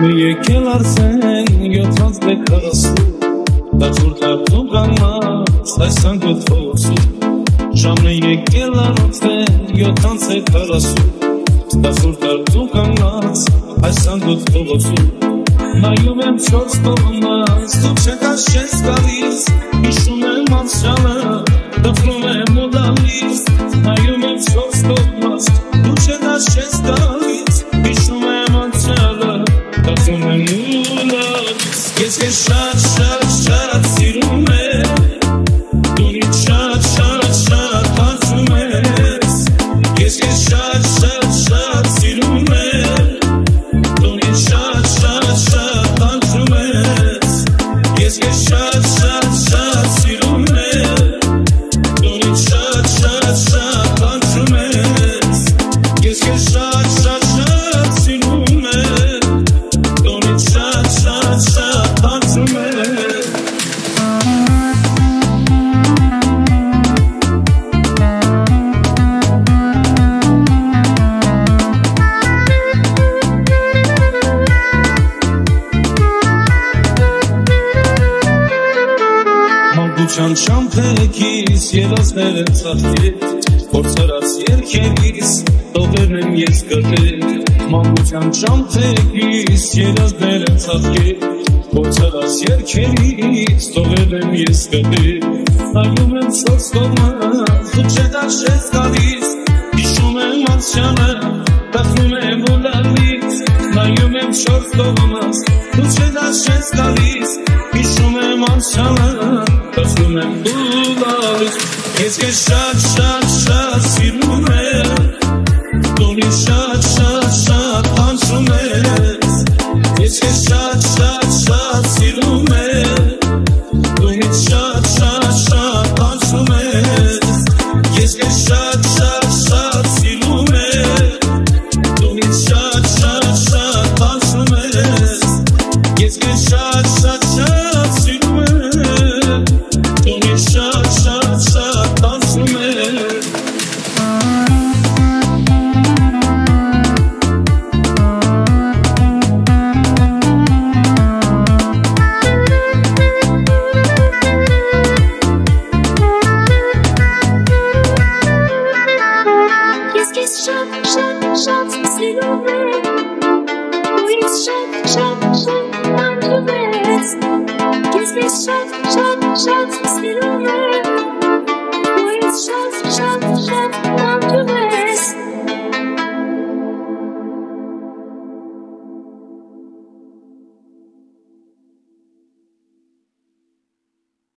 եկել արդեն 7:40 Դարձուրդարդում կանած այս անգոթոսում Ժամն է եկել արդեն 7:40 Դարձուրդարդում կանած այս անգոթոսում Նայում եմ չորս կողմած, դու չեկած չես գալիս Հիշում եմ անցյալը, դպրում եմ ու լալիս Նայում եմ չորս կողմած, դու չեկած չես գալիս Հիշում եմ անցյալը, դպրում եմ ու լալիս Ես քեզ շատ սիրում եմ Դու ինձ շատ հարցում ես Ես քեզ շատ սիրում եմ Դու ինձ շատ հարցում ես Ես քեզ շատ սիրում եմ Դու ինձ շատ հարցում ես Ես քեզ շատ սիրում եմ Դու ինձ շատ հարցում ես Մանկության շամփեքիս երազներ եմ ծաղկել Փորձարած երգերից տողեր եմ ես կրել Մանկության շամփեքիս երազներ եմ ծաղկել Փորձարած երգերից տողեր եմ ես կրել Նայում եմ չորս կողմած, դու չեկած չես գալիս Հիշում եմ անցյալը, դասում եմ ու լալիս Նայում եմ չորս կողմած, դու չեկած չես գալիս Հիշում եմ անցյալը Դասում եմ ու լալիս Ես քեզ շատ սիրում եմ Դու ինձ շատ